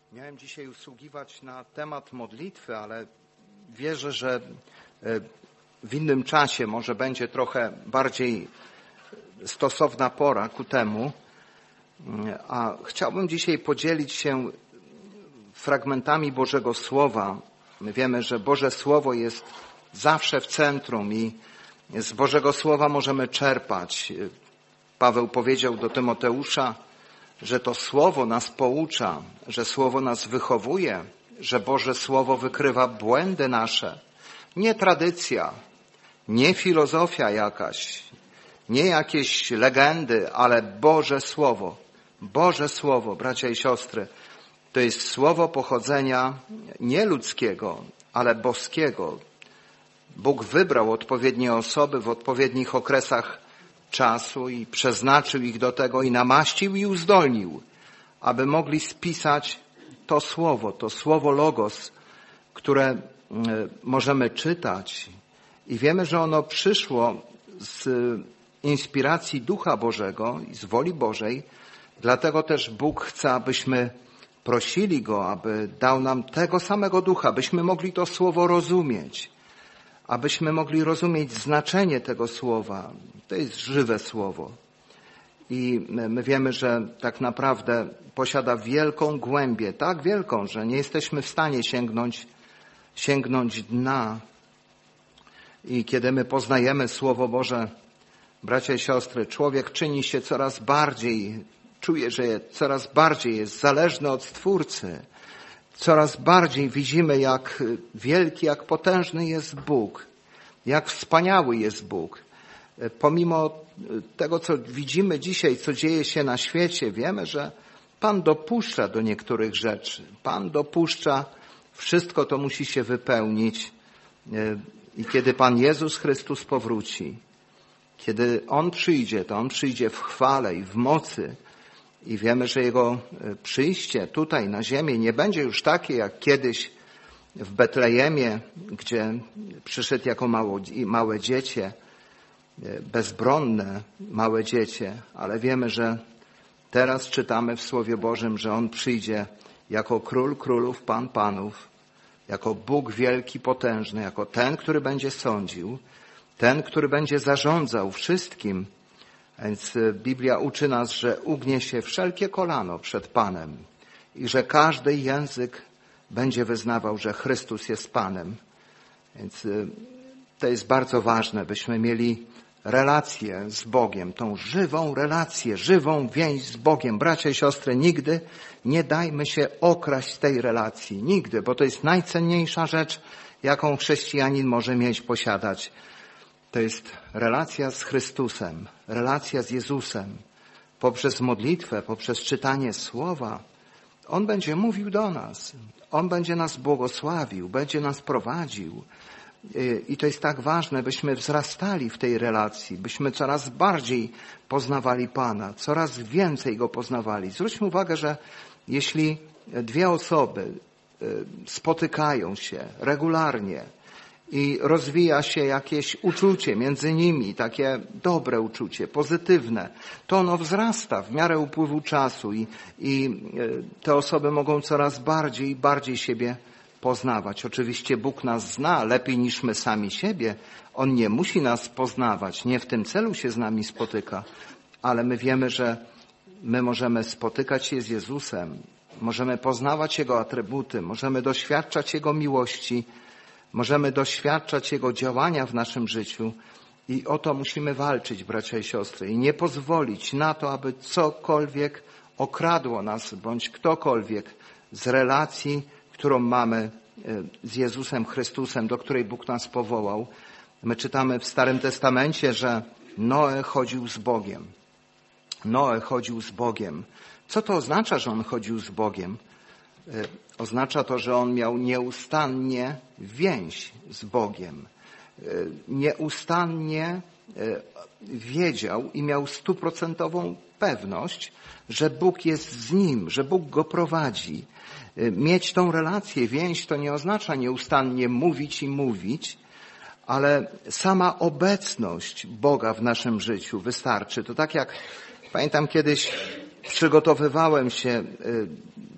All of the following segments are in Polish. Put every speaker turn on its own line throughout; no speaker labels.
Miałem dzisiaj usługiwać na temat modlitwy, ale wierzę, że w innym czasie może będzie trochę bardziej stosowna pora ku temu. A chciałbym dzisiaj podzielić się fragmentami Bożego Słowa. My wiemy, że Boże Słowo jest zawsze w centrum i z Bożego Słowa możemy czerpać. Paweł powiedział do Tymoteusza, że to Słowo nas poucza, że Słowo nas wychowuje, że Boże Słowo wykrywa błędy nasze. Nie tradycja, nie filozofia jakaś, nie jakieś legendy, ale Boże Słowo. Boże Słowo, bracia i siostry, to jest Słowo pochodzenia nie ludzkiego, ale boskiego. Bóg wybrał odpowiednie osoby w odpowiednich okresach czasu i przeznaczył ich do tego i namaścił i uzdolnił, aby mogli spisać to Słowo Logos, które możemy czytać. I wiemy, że ono przyszło z inspiracji Ducha Bożego i z woli Bożej. Dlatego też Bóg chce, abyśmy prosili Go, aby dał nam tego samego Ducha, byśmy mogli to Słowo rozumieć, abyśmy mogli rozumieć znaczenie tego Słowa. To jest żywe Słowo. I my wiemy, że tak naprawdę posiada wielką głębię, tak wielką, że nie jesteśmy w stanie sięgnąć dna. I kiedy my poznajemy Słowo Boże, bracia i siostry, człowiek czyni się coraz bardziej, czuje, że coraz bardziej jest zależny od Stwórcy. Coraz bardziej widzimy, jak wielki, jak potężny jest Bóg, jak wspaniały jest Bóg. Pomimo tego, co widzimy dzisiaj, co dzieje się na świecie, wiemy, że Pan dopuszcza do niektórych rzeczy. Pan dopuszcza, wszystko to musi się wypełnić. I kiedy Pan Jezus Chrystus powróci, kiedy On przyjdzie, to On przyjdzie w chwale i w mocy. I wiemy, że Jego przyjście tutaj na ziemię nie będzie już takie jak kiedyś w Betlejemie, gdzie przyszedł jako małe dziecię, bezbronne małe dziecię, ale wiemy, że teraz czytamy w Słowie Bożym, że On przyjdzie jako Król Królów, Pan Panów, jako Bóg wielki, potężny, jako ten, który będzie sądził, ten, który będzie zarządzał wszystkim. Więc Biblia uczy nas, że ugnie się wszelkie kolano przed Panem i że każdy język będzie wyznawał, że Chrystus jest Panem. Więc to jest bardzo ważne, byśmy mieli relację z Bogiem, tą żywą relację, żywą więź z Bogiem. Bracia i siostry, nigdy nie dajmy się okraść z tej relacji. Nigdy, bo to jest najcenniejsza rzecz, jaką chrześcijanin może mieć, posiadać. To jest relacja z Chrystusem, relacja z Jezusem. Poprzez modlitwę, poprzez czytanie Słowa, On będzie mówił do nas. On będzie nas błogosławił, będzie nas prowadził. I to jest tak ważne, byśmy wzrastali w tej relacji, byśmy coraz bardziej poznawali Pana, coraz więcej Go poznawali. Zwróćmy uwagę, że jeśli dwie osoby spotykają się regularnie i rozwija się jakieś uczucie między nimi, takie dobre uczucie, pozytywne, to ono wzrasta w miarę upływu czasu i te osoby mogą coraz bardziej i bardziej siebie poznawać. Oczywiście Bóg nas zna lepiej niż my sami siebie. On nie musi nas poznawać, nie w tym celu się z nami spotyka, ale my wiemy, że my możemy spotykać się z Jezusem, możemy poznawać Jego atrybuty, możemy doświadczać Jego miłości, możemy doświadczać Jego działania w naszym życiu i o to musimy walczyć, bracia i siostry, i nie pozwolić na to, aby cokolwiek okradło nas, bądź ktokolwiek z relacji, którą mamy z Jezusem Chrystusem, do której Bóg nas powołał. My czytamy w Starym Testamencie, że Noe chodził z Bogiem. Noe chodził z Bogiem. Co to oznacza, że on chodził z Bogiem? Oznacza to, że on miał nieustannie więź z Bogiem. Nieustannie wiedział i miał 100% pewność, że Bóg jest z nim, że Bóg go prowadzi. Mieć tą relację, więź, to nie oznacza nieustannie mówić i mówić, ale sama obecność Boga w naszym życiu wystarczy. To tak jak pamiętam kiedyś przygotowywałem się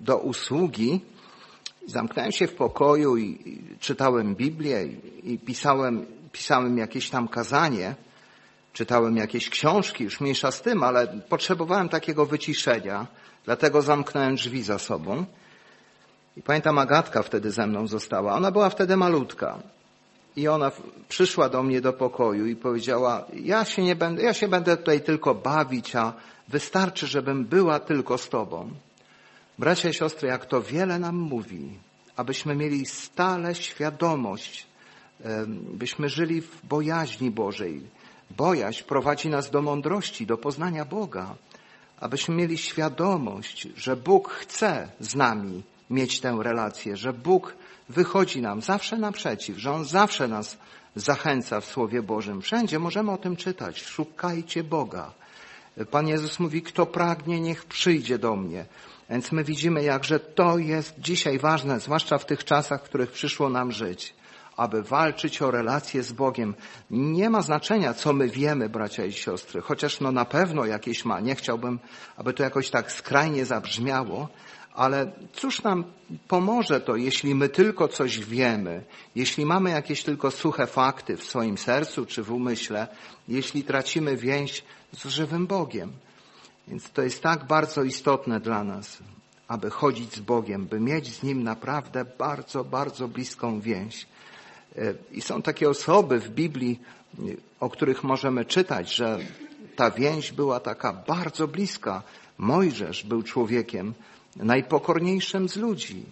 do usługi. Zamknąłem się w pokoju i czytałem Biblię i pisałem jakieś tam kazanie. Czytałem jakieś książki, już mniejsza z tym, ale potrzebowałem takiego wyciszenia. Dlatego zamknąłem drzwi za sobą. I pamiętam, Agatka wtedy ze mną została. Ona była wtedy malutka. I ona przyszła do mnie do pokoju i powiedziała, ja się będę tutaj tylko bawić, a wystarczy, żebym była tylko z Tobą. Bracia i siostry, jak to wiele nam mówi, abyśmy mieli stale świadomość, byśmy żyli w bojaźni Bożej. Bojaźń prowadzi nas do mądrości, do poznania Boga. Abyśmy mieli świadomość, że Bóg chce z nami mieć tę relację, że Bóg wychodzi nam zawsze naprzeciw, że On zawsze nas zachęca w Słowie Bożym. Wszędzie możemy o tym czytać. Szukajcie Boga. Pan Jezus mówi, kto pragnie, niech przyjdzie do mnie. Więc my widzimy, jakże to jest dzisiaj ważne, zwłaszcza w tych czasach, w których przyszło nam żyć, aby walczyć o relacje z Bogiem. Nie ma znaczenia, co my wiemy, bracia i siostry, chociaż na pewno jakieś ma. Nie chciałbym, aby to jakoś tak skrajnie zabrzmiało, ale cóż nam pomoże to, jeśli my tylko coś wiemy, jeśli mamy jakieś tylko suche fakty w swoim sercu czy w umyśle, jeśli tracimy więź z żywym Bogiem. Więc to jest tak bardzo istotne dla nas, aby chodzić z Bogiem, by mieć z Nim naprawdę bardzo, bardzo bliską więź. I są takie osoby w Biblii, o których możemy czytać, że ta więź była taka bardzo bliska. Mojżesz był człowiekiem najpokorniejszym z ludzi.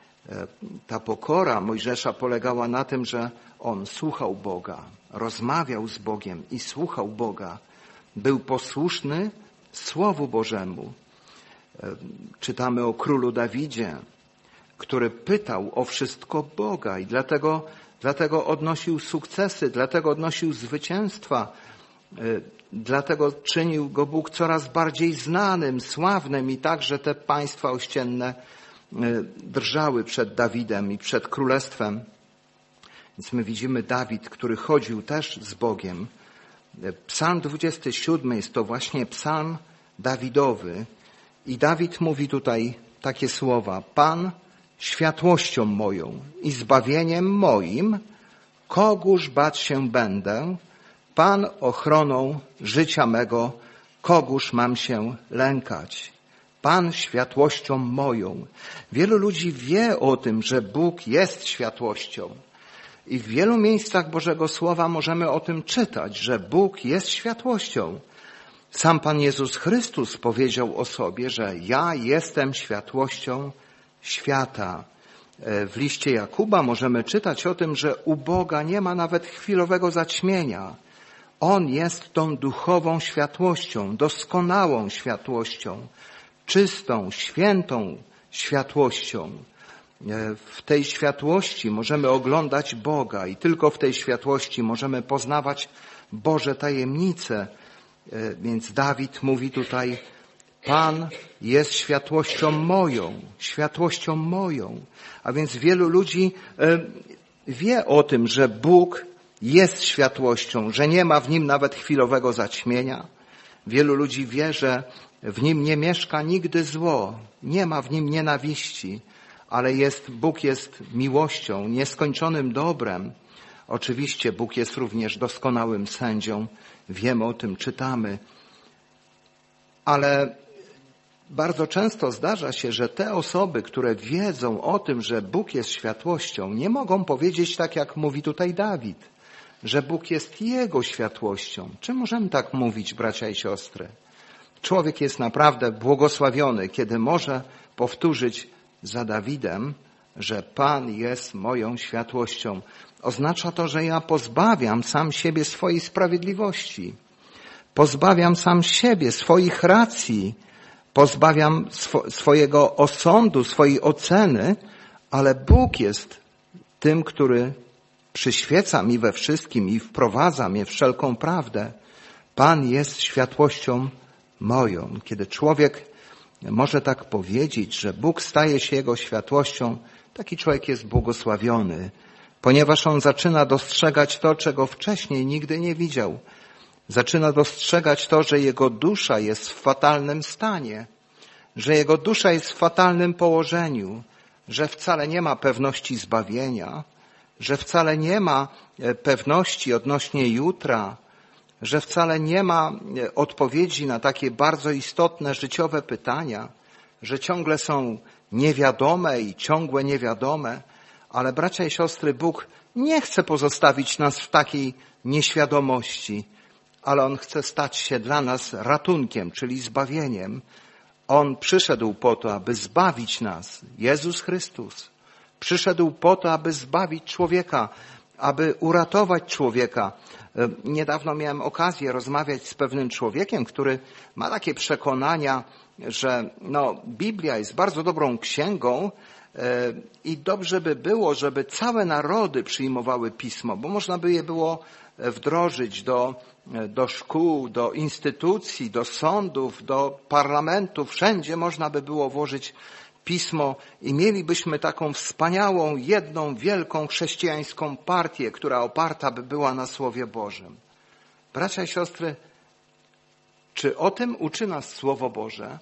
Ta pokora Mojżesza polegała na tym, że on słuchał Boga, rozmawiał z Bogiem i słuchał Boga. Był posłuszny Słowu Bożemu. Czytamy o królu Dawidzie, który pytał o wszystko Boga i dlatego odnosił sukcesy, dlatego odnosił zwycięstwa, dlatego czynił go Bóg coraz bardziej znanym, sławnym i także te państwa ościenne drżały przed Dawidem i przed królestwem. Więc my widzimy Dawid, który chodził też z Bogiem. Psalm 27 jest to właśnie psalm Dawidowy i Dawid mówi tutaj takie słowa. Pan światłością moją i zbawieniem moim, kogóż bać się będę? Pan ochroną życia mego, kogóż mam się lękać? Pan światłością moją. Wielu ludzi wie o tym, że Bóg jest światłością. I w wielu miejscach Bożego Słowa możemy o tym czytać, że Bóg jest światłością. Sam Pan Jezus Chrystus powiedział o sobie, że ja jestem światłością świata. W liście Jakuba możemy czytać o tym, że u Boga nie ma nawet chwilowego zaćmienia. On jest tą duchową światłością, doskonałą światłością, czystą, świętą światłością. W tej światłości możemy oglądać Boga i tylko w tej światłości możemy poznawać Boże tajemnice. Więc Dawid mówi tutaj, Pan jest światłością moją. A więc wielu ludzi wie o tym, że Bóg jest światłością, że nie ma w Nim nawet chwilowego zaćmienia. Wielu ludzi wie, że w Nim nie mieszka nigdy zło, nie ma w Nim nienawiści, ale Bóg jest miłością, nieskończonym dobrem. Oczywiście Bóg jest również doskonałym sędzią, wiemy o tym, czytamy, ale bardzo często zdarza się, że te osoby, które wiedzą o tym, że Bóg jest światłością, nie mogą powiedzieć tak, jak mówi tutaj Dawid, że Bóg jest Jego światłością. Czy możemy tak mówić, bracia i siostry? Człowiek jest naprawdę błogosławiony, kiedy może powtórzyć za Dawidem, że Pan jest moją światłością. Oznacza to, że ja pozbawiam sam siebie swojej sprawiedliwości. Pozbawiam sam siebie swoich racji. Pozbawiam swojego osądu, swojej oceny, ale Bóg jest tym, który przyświeca mi we wszystkim i wprowadza mnie w wszelką prawdę. Pan jest światłością moją. Kiedy człowiek może tak powiedzieć, że Bóg staje się jego światłością, taki człowiek jest błogosławiony, ponieważ on zaczyna dostrzegać to, czego wcześniej nigdy nie widział. Zaczyna dostrzegać to, że jego dusza jest w fatalnym stanie, że jego dusza jest w fatalnym położeniu, że wcale nie ma pewności zbawienia, że wcale nie ma pewności odnośnie jutra, że wcale nie ma odpowiedzi na takie bardzo istotne życiowe pytania, że ciągle są niewiadome i ciągłe niewiadome, ale bracia i siostry, Bóg nie chce pozostawić nas w takiej nieświadomości, ale On chce stać się dla nas ratunkiem, czyli zbawieniem. On przyszedł po to, aby zbawić nas. Jezus Chrystus przyszedł po to, aby zbawić człowieka, aby uratować człowieka. Niedawno miałem okazję rozmawiać z pewnym człowiekiem, który ma takie przekonania, że Biblia jest bardzo dobrą księgą i dobrze by było, żeby całe narody przyjmowały Pismo, bo można by je było wdrożyć do szkół, do instytucji, do sądów, do parlamentu. Wszędzie można by było włożyć Pismo i mielibyśmy taką wspaniałą, jedną, wielką chrześcijańską partię, która oparta by była na Słowie Bożym. Bracia i siostry, czy o tym uczy nas Słowo Boże?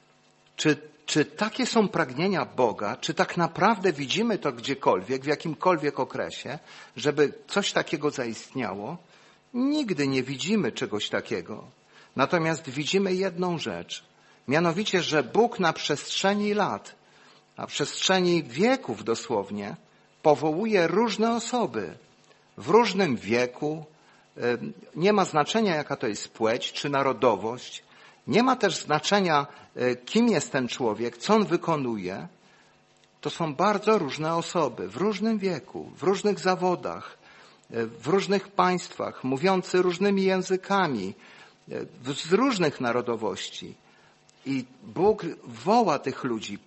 Czy takie są pragnienia Boga? Czy tak naprawdę widzimy to gdziekolwiek, w jakimkolwiek okresie, żeby coś takiego zaistniało? Nigdy nie widzimy czegoś takiego. Natomiast widzimy jedną rzecz. Mianowicie, że Bóg na przestrzeni lat, na przestrzeni wieków dosłownie, powołuje różne osoby w różnym wieku. Nie ma znaczenia, jaka to jest płeć czy narodowość. Nie ma też znaczenia, kim jest ten człowiek, co on wykonuje. To są bardzo różne osoby w różnym wieku, w różnych zawodach, w różnych państwach, mówiący różnymi językami, z różnych narodowości. I Bóg woła tych ludzi,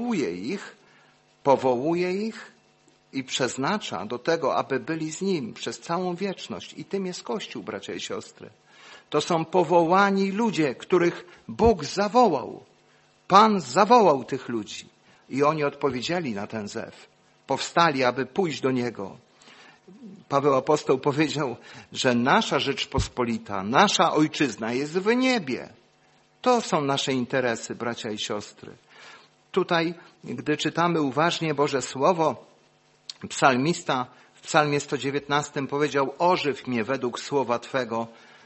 powołuje ich i przeznacza do tego, aby byli z Nim przez całą wieczność. I tym jest Kościół, bracia i siostry. To są powołani ludzie, których Bóg zawołał. Pan zawołał tych ludzi i oni odpowiedzieli na ten zew. Powstali, aby pójść do Niego. Paweł apostoł powiedział, że nasza Rzeczpospolita, nasza ojczyzna jest w niebie. To są nasze interesy, bracia i siostry. Tutaj, gdy czytamy uważnie Boże Słowo, psalmista w psalmie 119 powiedział: ożyw mnie według słowa Twego,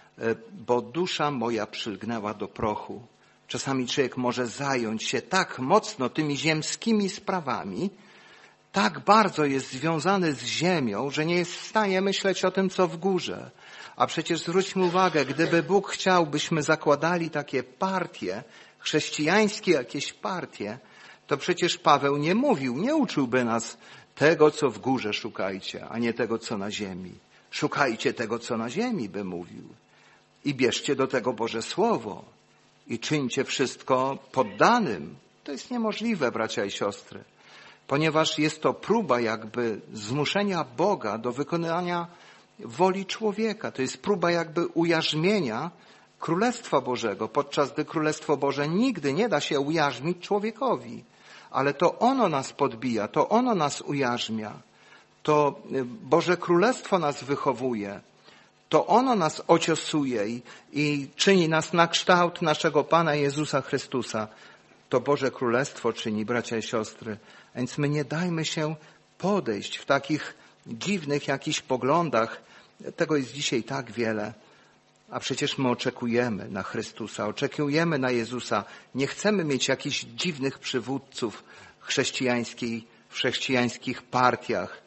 bo dusza moja przylgnęła do prochu. Czasami człowiek może zająć się tak mocno tymi ziemskimi sprawami, tak bardzo jest związany z ziemią, że nie jest w stanie myśleć o tym, co w górze. A przecież zwróćmy uwagę, gdyby Bóg chciał, byśmy zakładali takie partie, chrześcijańskie jakieś partie, to przecież Paweł nie uczyłby nas tego, co w górze szukajcie, a nie tego, co na ziemi. Szukajcie tego, co na ziemi, by mówił. I bierzcie do tego Boże Słowo. I czyńcie wszystko poddanym. To jest niemożliwe, bracia i siostry. Ponieważ jest to próba jakby zmuszenia Boga do wykonania woli człowieka. To jest próba jakby ujarzmienia Królestwa Bożego, podczas gdy Królestwo Boże nigdy nie da się ujarzmić człowiekowi. Ale to ono nas podbija, to ono nas ujarzmia. To Boże Królestwo nas wychowuje. To ono nas ociosuje i czyni nas na kształt naszego Pana Jezusa Chrystusa. To Boże Królestwo czyni, bracia i siostry. Więc my nie dajmy się podejść w takich dziwnych jakichś poglądach. Tego jest dzisiaj tak wiele. A przecież my oczekujemy na Chrystusa, oczekujemy na Jezusa. Nie chcemy mieć jakichś dziwnych przywódców w chrześcijańskich partiach.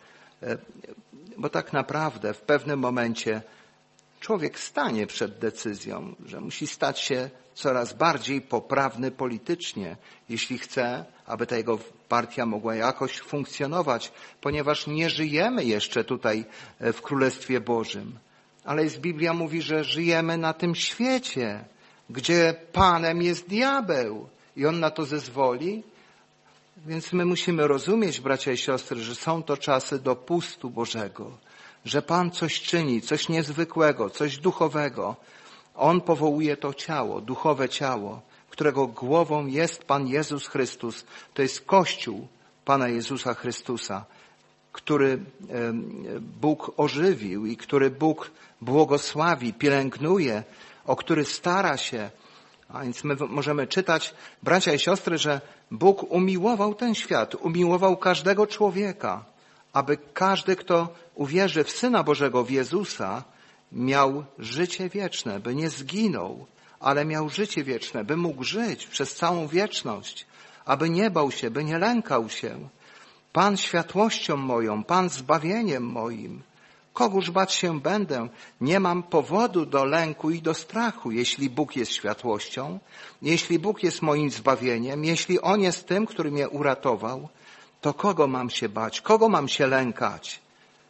Bo tak naprawdę w pewnym momencie człowiek stanie przed decyzją, że musi stać się coraz bardziej poprawny politycznie, jeśli chce, aby ta jego partia mogła jakoś funkcjonować, ponieważ nie żyjemy jeszcze tutaj w Królestwie Bożym. Ale Biblia mówi, że żyjemy na tym świecie, gdzie Panem jest diabeł i on na to zezwoli. Więc my musimy rozumieć, bracia i siostry, że są to czasy dopustu Bożego, że Pan coś czyni, coś niezwykłego, coś duchowego. On powołuje to ciało, duchowe ciało, którego głową jest Pan Jezus Chrystus. To jest Kościół Pana Jezusa Chrystusa, który Bóg ożywił i który Bóg błogosławi, pielęgnuje, o który stara się, A więc my możemy czytać, bracia i siostry, że Bóg umiłował ten świat, umiłował każdego człowieka, aby każdy, kto uwierzy w Syna Bożego, w Jezusa, miał życie wieczne, by nie zginął, ale miał życie wieczne, by mógł żyć przez całą wieczność, aby nie bał się, by nie lękał się. Pan światłością moją, Pan zbawieniem moim. Kogóż bać się będę? Nie mam powodu do lęku i do strachu, jeśli Bóg jest światłością, jeśli Bóg jest moim zbawieniem, jeśli On jest tym, który mnie uratował, to kogo mam się bać? Kogo mam się lękać?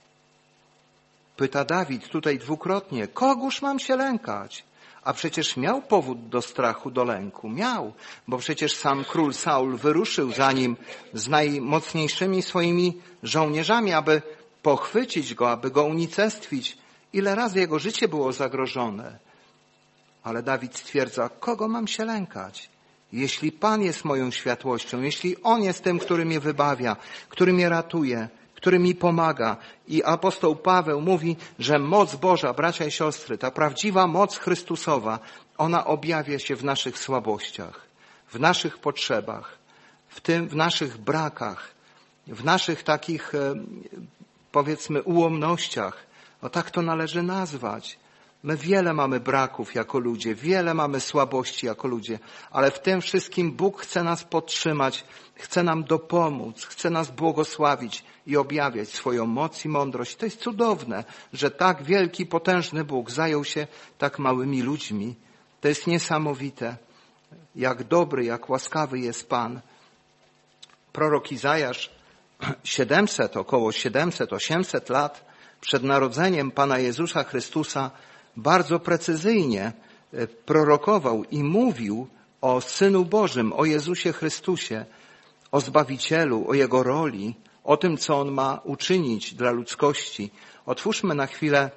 Pyta Dawid tutaj dwukrotnie, kogóż mam się lękać? A przecież miał powód do strachu, do lęku. Miał, bo przecież sam król Saul wyruszył za nim z najmocniejszymi swoimi żołnierzami, aby pochwycić go, aby go unicestwić. Ile razy jego życie było zagrożone. Ale Dawid stwierdza, kogo mam się lękać? Jeśli Pan jest moją światłością, jeśli On jest tym, który mnie wybawia, który mnie ratuje, który mi pomaga. I apostoł Paweł mówi, że moc Boża, bracia i siostry, ta prawdziwa moc Chrystusowa, ona objawia się w naszych słabościach, w naszych potrzebach, w naszych brakach, w naszych takich, powiedzmy, ułomnościach. No tak to należy nazwać. My wiele mamy braków jako ludzie, wiele mamy słabości jako ludzie, ale w tym wszystkim Bóg chce nas podtrzymać, chce nam dopomóc, chce nas błogosławić i objawiać swoją moc i mądrość. To jest cudowne, że tak wielki, potężny Bóg zajął się tak małymi ludźmi. To jest niesamowite, jak dobry, jak łaskawy jest Pan. Prorok Izajasz około 700-800 lat przed narodzeniem Pana Jezusa Chrystusa bardzo precyzyjnie prorokował i mówił o Synu Bożym, o Jezusie Chrystusie, o Zbawicielu, o Jego roli, o tym, co On ma uczynić dla ludzkości. Otwórzmy na chwilę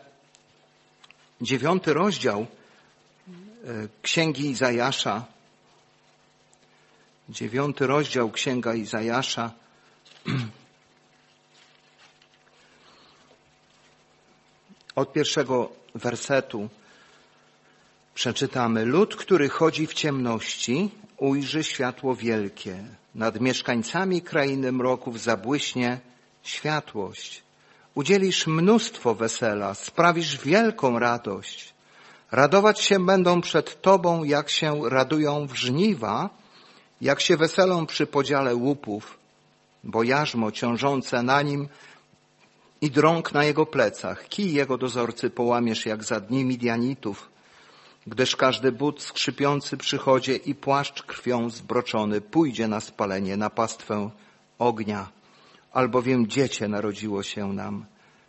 9 rozdział Księgi Izajasza. 9 rozdział Księga Izajasza. Od pierwszego wersetu przeczytamy. Lud, który chodzi w ciemności, ujrzy światło wielkie. Nad mieszkańcami krainy mroków zabłyśnie światłość. Udzielisz mnóstwo wesela, sprawisz wielką radość. Radować się będą przed Tobą, jak się radują w żniwa, jak się weselą przy podziale łupów, bo jarzmo ciążące na nim i drąg na jego plecach, kij jego dozorcy połamiesz jak za dni Midianitów, gdyż każdy but skrzypiący przychodzie i płaszcz krwią zbroczony pójdzie na spalenie, na pastwę ognia, albowiem dziecię narodziło się nam.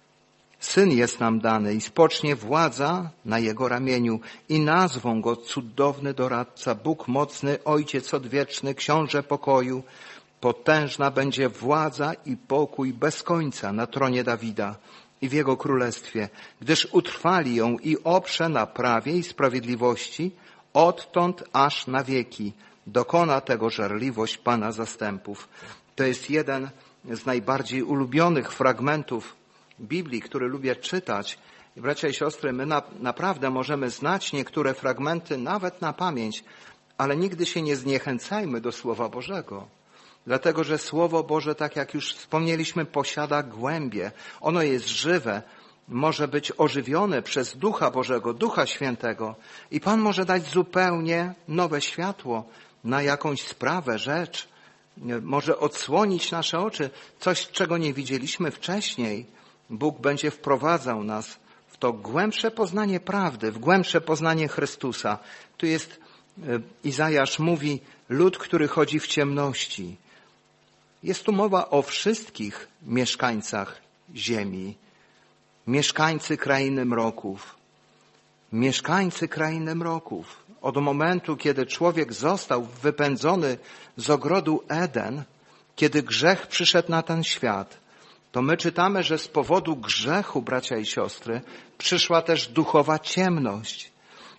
Syn jest nam dany i spocznie władza na jego ramieniu i nazwą go cudowny doradca, Bóg mocny, Ojciec odwieczny, Książę pokoju. Potężna będzie władza i pokój bez końca na tronie Dawida i w jego królestwie, gdyż utrwali ją i oprze na prawie i sprawiedliwości odtąd aż na wieki. Dokona tego żarliwość Pana zastępów. To jest jeden z najbardziej ulubionych fragmentów Biblii, który lubię czytać. I bracia i siostry, my naprawdę możemy znać niektóre fragmenty nawet na pamięć, ale nigdy się nie zniechęcajmy do Słowa Bożego. Dlatego, że Słowo Boże, tak jak już wspomnieliśmy, posiada głębię. Ono jest żywe, może być ożywione przez Ducha Bożego, Ducha Świętego. I Pan może dać zupełnie nowe światło na jakąś sprawę, rzecz. Może odsłonić nasze oczy, coś, czego nie widzieliśmy wcześniej. Bóg będzie wprowadzał nas w to głębsze poznanie prawdy, w głębsze poznanie Chrystusa. Tu jest, Izajasz mówi, lud, który chodzi w ciemności. Jest tu mowa o wszystkich mieszkańcach ziemi. Mieszkańcy krainy mroków. Mieszkańcy krainy mroków. Od momentu, kiedy człowiek został wypędzony z ogrodu Eden, kiedy grzech przyszedł na ten świat, to my czytamy, że z powodu grzechu, bracia i siostry, przyszła też duchowa ciemność.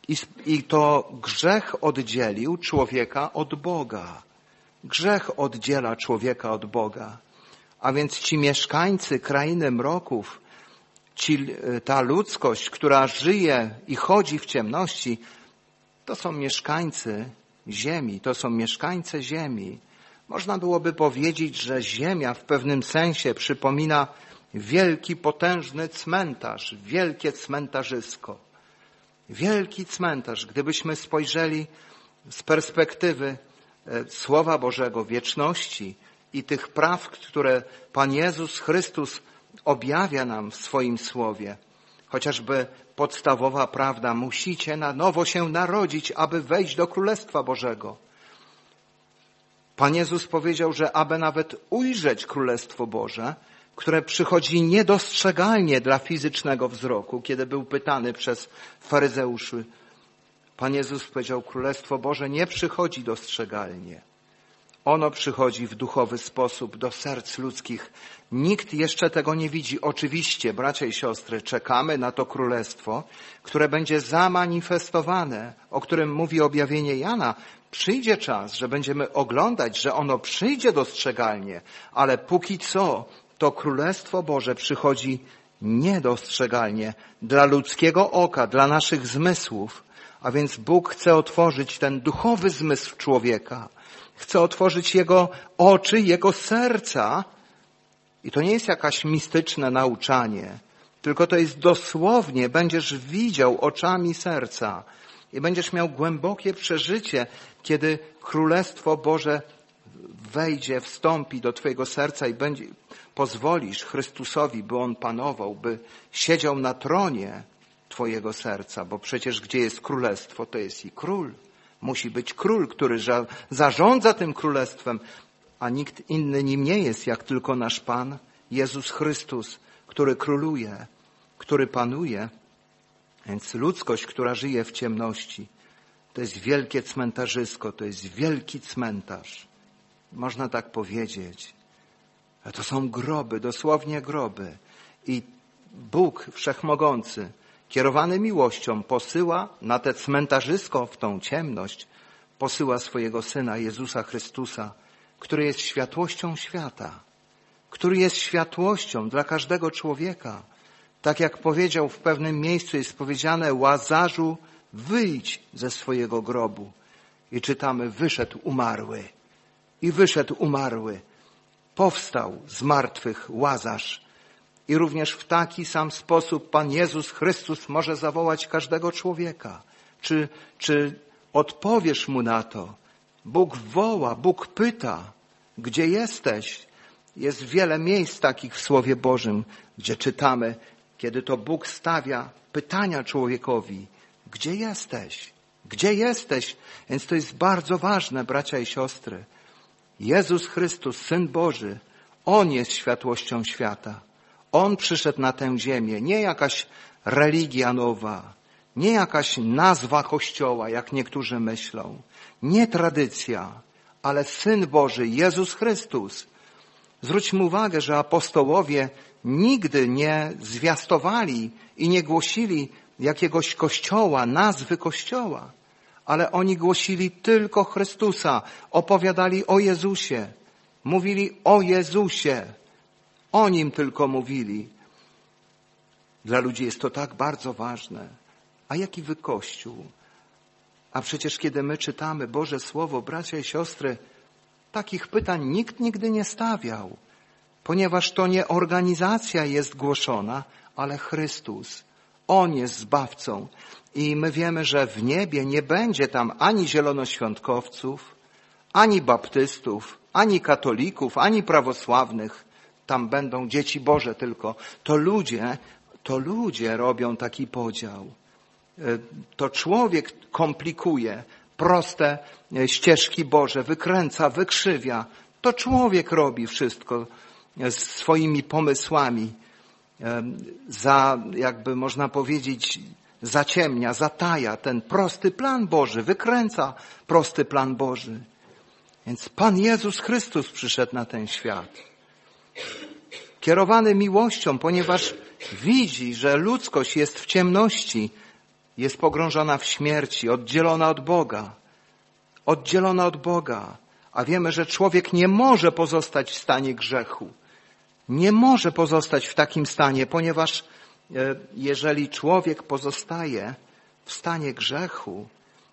I to grzech oddzielił człowieka od Boga. Grzech oddziela człowieka od Boga. A więc ci mieszkańcy krainy mroków, ta ludzkość, która żyje i chodzi w ciemności, To są mieszkańcy ziemi, to są mieszkańcy ziemi. Można byłoby powiedzieć, że ziemia w pewnym sensie przypomina wielki, potężny cmentarz, wielkie cmentarzysko. Wielki cmentarz. Gdybyśmy spojrzeli z perspektywy Słowa Bożego, wieczności i tych praw, które Pan Jezus Chrystus objawia nam w swoim Słowie, chociażby podstawowa prawda, musicie na nowo się narodzić, aby wejść do Królestwa Bożego. Pan Jezus powiedział, że aby nawet ujrzeć Królestwo Boże, które przychodzi niedostrzegalnie dla fizycznego wzroku, kiedy był pytany przez faryzeuszy, Pan Jezus powiedział, Królestwo Boże nie przychodzi dostrzegalnie. Ono przychodzi w duchowy sposób do serc ludzkich. Nikt jeszcze tego nie widzi. Oczywiście, bracia i siostry, czekamy na to królestwo, które będzie zamanifestowane, o którym mówi objawienie Jana. Przyjdzie czas, że będziemy oglądać, że ono przyjdzie dostrzegalnie, ale póki co to Królestwo Boże przychodzi niedostrzegalnie dla ludzkiego oka, dla naszych zmysłów. A więc Bóg chce otworzyć ten duchowy zmysł człowieka. Chce otworzyć jego oczy, jego serca. I to nie jest jakaś mistyczne nauczanie, tylko to jest dosłownie, będziesz widział oczami serca i będziesz miał głębokie przeżycie, kiedy Królestwo Boże wejdzie, wstąpi do twojego serca i pozwolisz Chrystusowi, by On panował, by siedział na tronie twojego serca, bo przecież gdzie jest królestwo, to jest i król. Musi być król, który zarządza tym królestwem, a nikt inny nim nie jest, jak tylko nasz Pan, Jezus Chrystus, który króluje, który panuje. Więc ludzkość, która żyje w ciemności, to jest wielkie cmentarzysko, to jest wielki cmentarz. Można tak powiedzieć. A to są groby, dosłownie groby. I Bóg Wszechmogący, kierowany miłością, posyła na te cmentarzysko, w tą ciemność, posyła swojego Syna Jezusa Chrystusa, który jest światłością świata, który jest światłością dla każdego człowieka. Tak jak powiedział w pewnym miejscu, jest powiedziane, Łazarzu, wyjdź ze swojego grobu. I czytamy, wyszedł umarły. I wyszedł umarły. Powstał z martwych Łazarz. I również w taki sam sposób Pan Jezus Chrystus może zawołać każdego człowieka. Czy odpowiesz Mu na to? Bóg woła, Bóg pyta, gdzie jesteś? Jest wiele miejsc takich w Słowie Bożym, gdzie czytamy, kiedy to Bóg stawia pytania człowiekowi. Gdzie jesteś? Gdzie jesteś? Więc to jest bardzo ważne, bracia i siostry. Jezus Chrystus, Syn Boży, On jest światłością świata. On przyszedł na tę ziemię, nie jakaś religia nowa, nie jakaś nazwa Kościoła, jak niektórzy myślą, nie tradycja, ale Syn Boży, Jezus Chrystus. Zwróćmy uwagę, że apostołowie nigdy nie zwiastowali i nie głosili jakiegoś kościoła, nazwy kościoła, ale oni głosili tylko Chrystusa, opowiadali o Jezusie, mówili o Jezusie, o Nim tylko mówili. Dla ludzi jest to tak bardzo ważne. A jaki wy Kościół? A przecież kiedy my czytamy Boże Słowo, bracia i siostry, takich pytań nikt nigdy nie stawiał, ponieważ to nie organizacja jest głoszona, ale Chrystus. On jest Zbawcą. I my wiemy, że w niebie nie będzie tam ani zielonoświątkowców, ani baptystów, ani katolików, ani prawosławnych. Tam będą dzieci Boże tylko. To ludzie robią taki podział. To człowiek komplikuje proste ścieżki Boże, wykręca, wykrzywia. To człowiek robi wszystko swoimi pomysłami. Jakby można powiedzieć, zaciemnia, zataja ten prosty plan Boży, wykręca prosty plan Boży. Więc Pan Jezus Chrystus przyszedł na ten świat. Kierowany miłością, ponieważ widzi, że ludzkość jest w ciemności, jest pogrążona w śmierci, oddzielona od Boga. Oddzielona od Boga. A wiemy, że człowiek nie może pozostać w stanie grzechu. Nie może pozostać w takim stanie, ponieważ jeżeli człowiek pozostaje w stanie grzechu,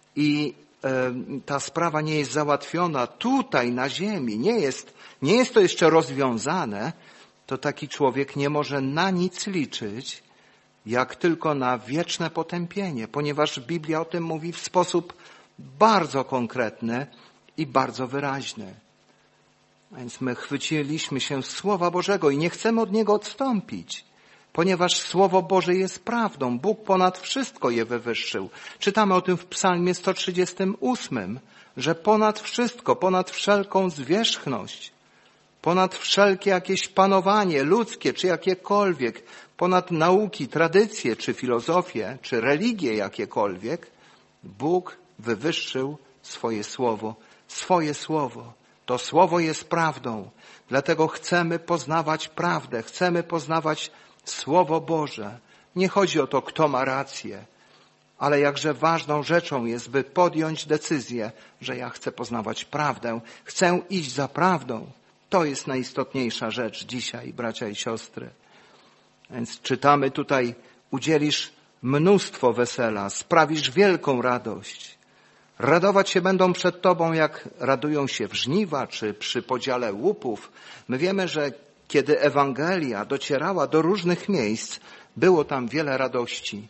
i ta sprawa nie jest załatwiona tutaj na ziemi, nie jest to jeszcze rozwiązane, to taki człowiek nie może na nic liczyć, jak tylko na wieczne potępienie, ponieważ Biblia o tym mówi w sposób bardzo konkretny i bardzo wyraźny. Więc my chwyciliśmy się Słowa Bożego i nie chcemy od niego odstąpić, ponieważ Słowo Boże jest prawdą. Bóg ponad wszystko je wywyższył. Czytamy o tym w Psalmie 138, że ponad wszystko, ponad wszelką zwierzchność, ponad wszelkie jakieś panowanie ludzkie czy jakiekolwiek, ponad nauki, tradycje, czy filozofię, czy religie jakiekolwiek, Bóg wywyższył swoje Słowo. Swoje Słowo. To Słowo jest prawdą. Dlatego chcemy poznawać prawdę. Chcemy poznawać Słowo Boże. Nie chodzi o to, kto ma rację, ale jakże ważną rzeczą jest, by podjąć decyzję, że ja chcę poznawać prawdę. Chcę iść za prawdą. To jest najistotniejsza rzecz dzisiaj, bracia i siostry. Więc czytamy tutaj, udzielisz mnóstwo wesela, sprawisz wielką radość. Radować się będą przed Tobą, jak radują się w żniwa, czy przy podziale łupów. My wiemy, że kiedy Ewangelia docierała do różnych miejsc, było tam wiele radości.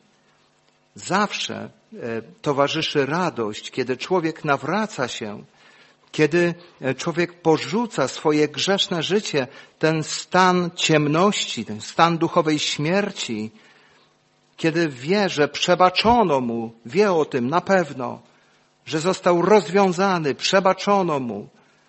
Zawsze towarzyszy radość, kiedy człowiek nawraca się, kiedy człowiek porzuca swoje grzeszne życie, ten stan ciemności, ten stan duchowej śmierci, kiedy wie, że przebaczono mu, wie o tym na pewno, że został rozwiązany, przebaczono mu,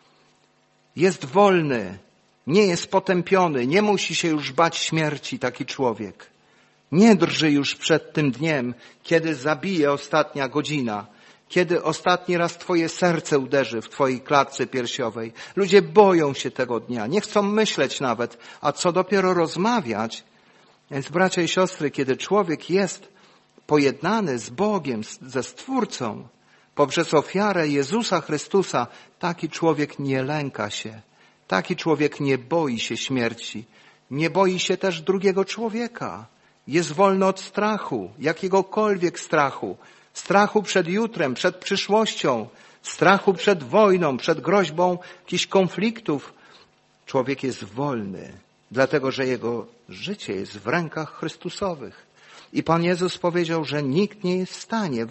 jest wolny, nie jest potępiony, nie musi się już bać śmierci taki człowiek. Nie drży już przed tym dniem, kiedy zabije ostatnia godzina, kiedy ostatni raz Twoje serce uderzy w Twojej klatce piersiowej. Ludzie boją się tego dnia, nie chcą myśleć nawet, a co dopiero rozmawiać. Więc bracia i siostry, kiedy człowiek jest pojednany z Bogiem, ze Stwórcą, poprzez ofiarę Jezusa Chrystusa, taki człowiek nie lęka się. Taki człowiek nie boi się śmierci. Nie boi się też drugiego człowieka. Jest wolny od strachu, jakiegokolwiek strachu. Strachu przed jutrem, przed przyszłością. Strachu przed wojną, przed groźbą jakichś konfliktów. Człowiek jest wolny, dlatego że jego życie jest w rękach Chrystusowych. I Pan Jezus powiedział, że nikt nie jest w stanie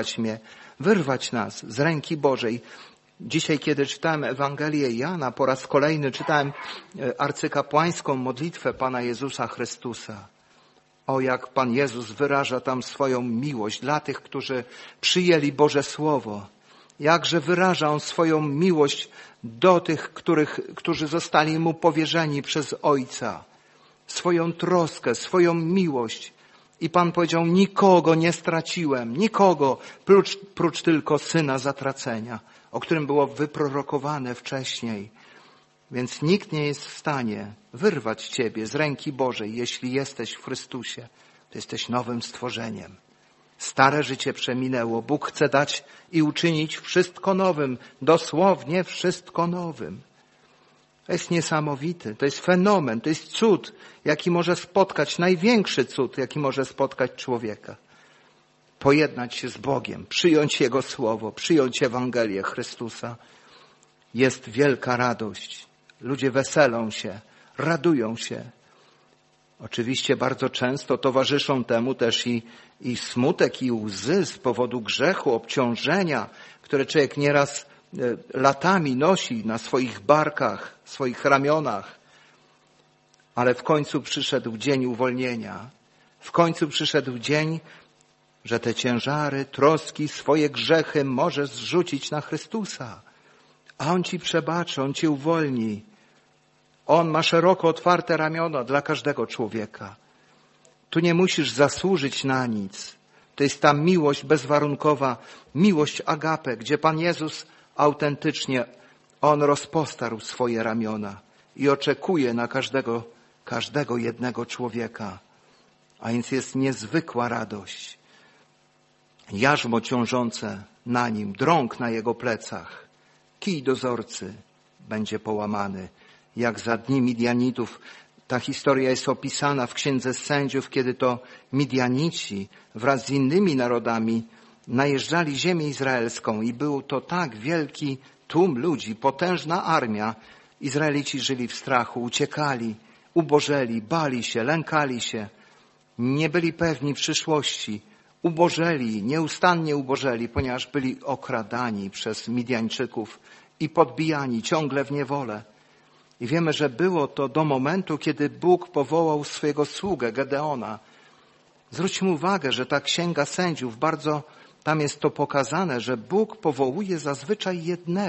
wyrwać nas z ręki Bożej. Dzisiaj, kiedy czytałem Ewangelię Jana, po raz kolejny czytałem arcykapłańską modlitwę Pana Jezusa Chrystusa. O, jak Pan Jezus wyraża tam swoją miłość dla tych, którzy przyjęli Boże Słowo. Jakże wyraża On swoją miłość do tych, którzy zostali Mu powierzeni przez Ojca. Swoją troskę, swoją miłość. I Pan powiedział, nikogo nie straciłem, nikogo, prócz tylko Syna zatracenia, o którym było wyprorokowane wcześniej. Więc nikt nie jest w stanie wyrwać Ciebie z ręki Bożej, jeśli jesteś w Chrystusie. To jesteś nowym stworzeniem. Stare życie przeminęło. Bóg chce dać i uczynić wszystko nowym. Dosłownie wszystko nowym. To jest niesamowity. To jest fenomen. To jest cud, jaki może spotkać, największy cud, jaki może spotkać człowieka. Pojednać się z Bogiem, przyjąć Jego Słowo, przyjąć Ewangelię Chrystusa. Jest wielka radość. Ludzie weselą się, radują się. Oczywiście bardzo często towarzyszą temu też i smutek, i łzy z powodu grzechu, obciążenia, które człowiek nieraz latami nosi na swoich barkach, swoich ramionach. Ale w końcu przyszedł dzień uwolnienia. W końcu przyszedł dzień, że te ciężary, troski, swoje grzechy możesz zrzucić na Chrystusa. A On Ci przebaczy, On Cię uwolni. On ma szeroko otwarte ramiona dla każdego człowieka. Tu nie musisz zasłużyć na nic. To jest ta miłość bezwarunkowa, miłość agape, gdzie Pan Jezus autentycznie, On rozpostarł swoje ramiona i oczekuje na każdego jednego człowieka. A więc jest niezwykła radość. Jarzmo ciążące na Nim, drąg na Jego plecach, kij dozorcy będzie połamany. Jak za dni Midianitów. Ta historia jest opisana w Księdze Sędziów, kiedy to Midianici wraz z innymi narodami najeżdżali ziemię izraelską i był to tak wielki tłum ludzi, potężna armia, Izraelici żyli w strachu, uciekali, ubożeli, bali się, lękali się, nie byli pewni przyszłości, ubożeli, nieustannie ubożeli, ponieważ byli okradani przez Midjańczyków i podbijani ciągle w niewolę. I wiemy, że było to do momentu, kiedy Bóg powołał swojego sługę Gedeona. Zwróćmy uwagę, że ta Księga Sędziów, bardzo tam jest to pokazane, że Bóg powołuje zazwyczaj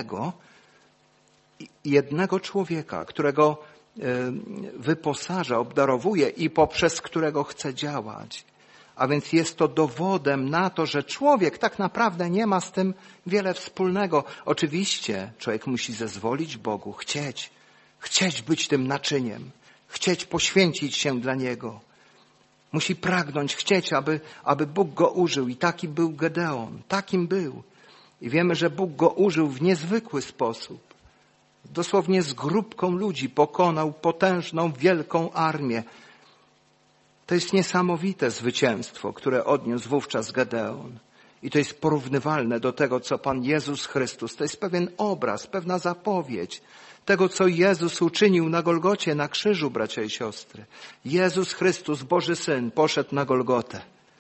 jednego człowieka, którego wyposaża, obdarowuje i poprzez którego chce działać. A więc jest to dowodem na to, że człowiek tak naprawdę nie ma z tym wiele wspólnego. Oczywiście człowiek musi zezwolić Bogu, chcieć być tym naczyniem, chcieć poświęcić się dla Niego. Musi pragnąć, chcieć, aby Bóg go użył. I taki był Gedeon, takim był. I wiemy, że Bóg go użył w niezwykły sposób. Dosłownie z grupką ludzi pokonał potężną, wielką armię. To jest niesamowite zwycięstwo, które odniósł wówczas Gedeon. I to jest porównywalne do tego, co Pan Jezus Chrystus. To jest pewien obraz, pewna zapowiedź tego, co Jezus uczynił na Golgocie, na krzyżu, bracia i siostry. Jezus Chrystus, Boży Syn, poszedł na Golgotę.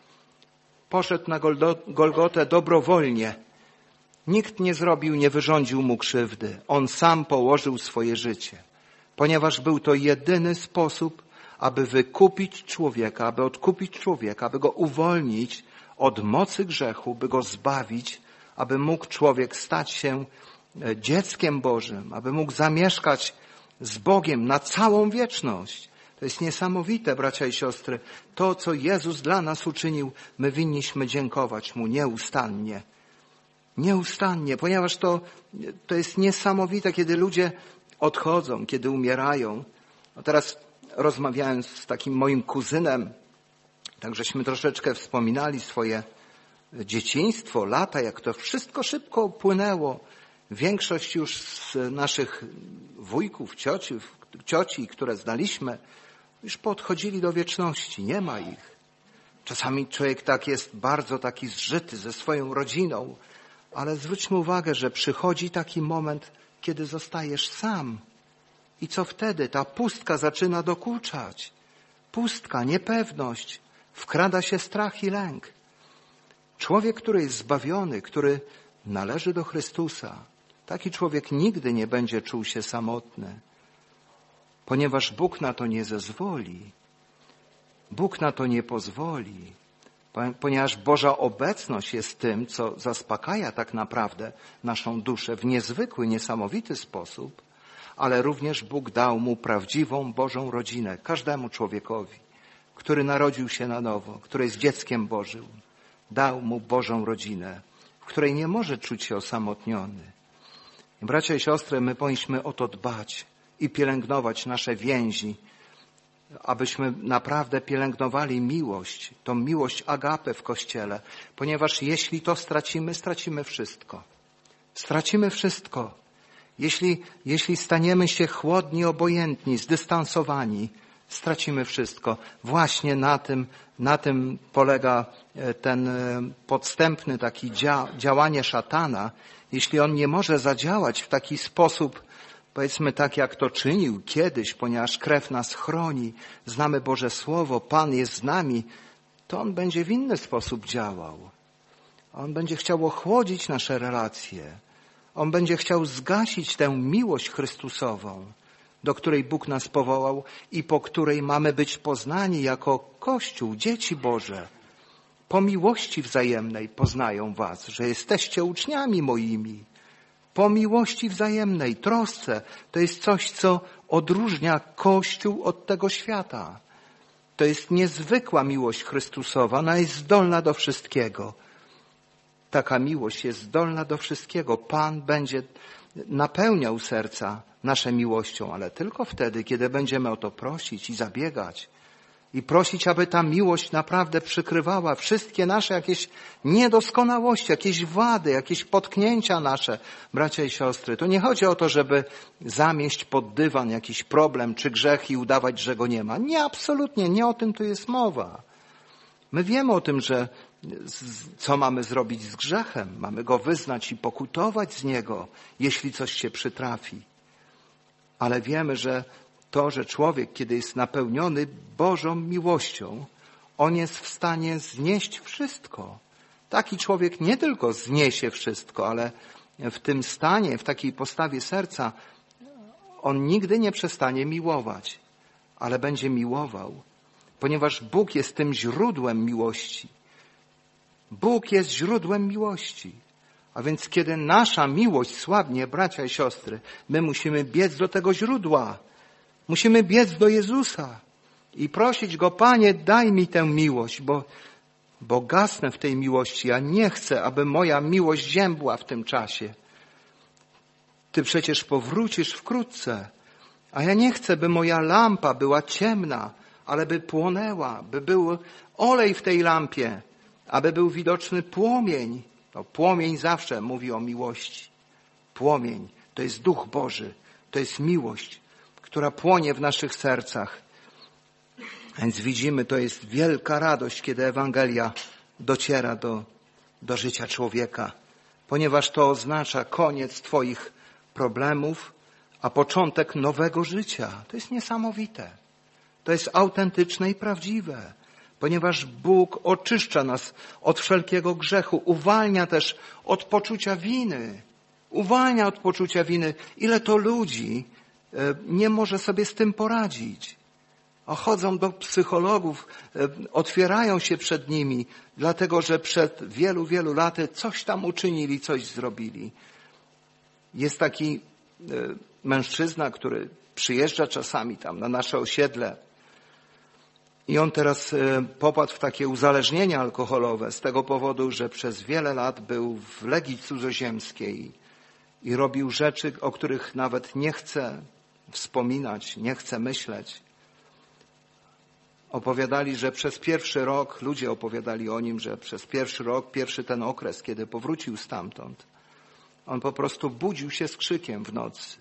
Poszedł na Golgotę dobrowolnie. Nikt nie wyrządził mu krzywdy. On sam położył swoje życie. Ponieważ był to jedyny sposób, aby wykupić człowieka, aby odkupić człowieka, aby go uwolnić od mocy grzechu, by go zbawić, aby mógł człowiek stać się dzieckiem Bożym, aby mógł zamieszkać z Bogiem na całą wieczność. To jest niesamowite, bracia i siostry. To, co Jezus dla nas uczynił, my winniśmy dziękować Mu nieustannie. Nieustannie, ponieważ to jest niesamowite, kiedy ludzie odchodzą, kiedy umierają. No teraz rozmawiałem z takim moim kuzynem, tak żeśmy troszeczkę wspominali swoje dzieciństwo, lata, jak to wszystko szybko upłynęło. Większość już z naszych wujków, cioci, które znaliśmy, już podchodzili do wieczności. Nie ma ich. Czasami człowiek tak jest bardzo taki zżyty ze swoją rodziną, ale zwróćmy uwagę, że przychodzi taki moment, kiedy zostajesz sam. I co wtedy? Ta pustka zaczyna dokuczać. Pustka, niepewność. Wkrada się strach i lęk. Człowiek, który jest zbawiony, który należy do Chrystusa, taki człowiek nigdy nie będzie czuł się samotny, ponieważ Bóg na to nie zezwoli. Bóg na to nie pozwoli, ponieważ Boża obecność jest tym, co zaspokaja tak naprawdę naszą duszę w niezwykły, niesamowity sposób, ale również Bóg dał mu prawdziwą Bożą rodzinę, każdemu człowiekowi, który narodził się na nowo, który jest dzieckiem Bożym. Dał mu Bożą rodzinę, w której nie może czuć się osamotniony. Bracia i siostry, my powinniśmy o to dbać i pielęgnować nasze więzi, abyśmy naprawdę pielęgnowali miłość, tą miłość agapę w Kościele, ponieważ jeśli to stracimy, stracimy wszystko. Stracimy wszystko. Jeśli staniemy się chłodni, obojętni, zdystansowani, stracimy wszystko. Właśnie na tym polega ten podstępny taki działanie szatana. Jeśli on nie może zadziałać w taki sposób, powiedzmy tak jak to czynił kiedyś, ponieważ krew nas chroni, znamy Boże Słowo, Pan jest z nami, to on będzie w inny sposób działał. On będzie chciał ochłodzić nasze relacje. On będzie chciał zgasić tę miłość Chrystusową, do której Bóg nas powołał i po której mamy być poznani jako Kościół, dzieci Boże. Po miłości wzajemnej poznają was, że jesteście uczniami moimi. Po miłości wzajemnej, trosce. To jest coś, co odróżnia Kościół od tego świata. To jest niezwykła miłość Chrystusowa. Ona jest zdolna do wszystkiego. Taka miłość jest zdolna do wszystkiego. Pan będzie napełniał serca nasze miłością, ale tylko wtedy, kiedy będziemy o to prosić i zabiegać. I prosić, aby ta miłość naprawdę przykrywała wszystkie nasze jakieś niedoskonałości, jakieś wady, jakieś potknięcia nasze, bracia i siostry. To nie chodzi o to, żeby zamieść pod dywan jakiś problem czy grzech i udawać, że go nie ma. Nie, absolutnie, nie o tym tu jest mowa. My wiemy o tym, co mamy zrobić z grzechem? Mamy go wyznać i pokutować z niego, jeśli coś się przytrafi. Ale wiemy, że to, że człowiek, kiedy jest napełniony Bożą miłością, on jest w stanie znieść wszystko. Taki człowiek nie tylko zniesie wszystko, ale w tym stanie, w takiej postawie serca, on nigdy nie przestanie miłować, ale będzie miłował, ponieważ Bóg jest tym źródłem miłości. Bóg jest źródłem miłości. A więc kiedy nasza miłość słabnie, bracia i siostry, my musimy biec do tego źródła. Musimy biec do Jezusa i prosić Go, Panie, daj mi tę miłość, bo gasnę w tej miłości. Ja nie chcę, aby moja miłość ziębła w tym czasie. Ty przecież powrócisz wkrótce, a ja nie chcę, by moja lampa była ciemna, ale by płonęła, by był olej w tej lampie, aby był widoczny płomień. No, płomień zawsze mówi o miłości. Płomień to jest Duch Boży, to jest miłość, która płonie w naszych sercach. Więc widzimy, to jest wielka radość, kiedy Ewangelia dociera do życia człowieka, ponieważ to oznacza koniec twoich problemów, a początek nowego życia. To jest niesamowite. To jest autentyczne i prawdziwe, ponieważ Bóg oczyszcza nas od wszelkiego grzechu, uwalnia też od poczucia winy. Uwalnia od poczucia winy. Ile to ludzi nie może sobie z tym poradzić. Chodzą do psychologów, otwierają się przed nimi, dlatego że przed wielu, wielu laty coś tam uczynili, coś zrobili. Jest taki mężczyzna, który przyjeżdża czasami tam na nasze osiedle i on teraz popadł w takie uzależnienie alkoholowe z tego powodu, że przez wiele lat był w Legii Cudzoziemskiej i robił rzeczy, o których nawet nie chce wspominać, nie chce myśleć. Opowiadali, że przez pierwszy rok, ludzie opowiadali o nim, że przez pierwszy rok, pierwszy ten okres, kiedy powrócił stamtąd, on po prostu budził się z krzykiem w nocy.